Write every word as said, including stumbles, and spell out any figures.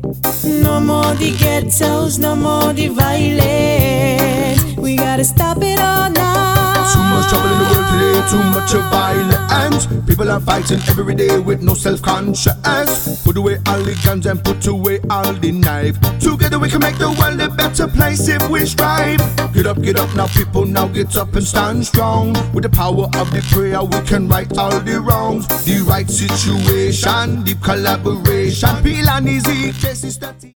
No more the ghettos, no more the violence. We gotta stop it all now. Too much trouble in the world today, too much of violence. People are fighting every day with no self-conscious. Put away all the guns and put away all the knife. Together we can make the world a better place if we strive. Get up, get up now people, now get up and stand strong. With the power of the prayer we can right all the wrongs. The right situation, deep collaboration. Peel and easy cases that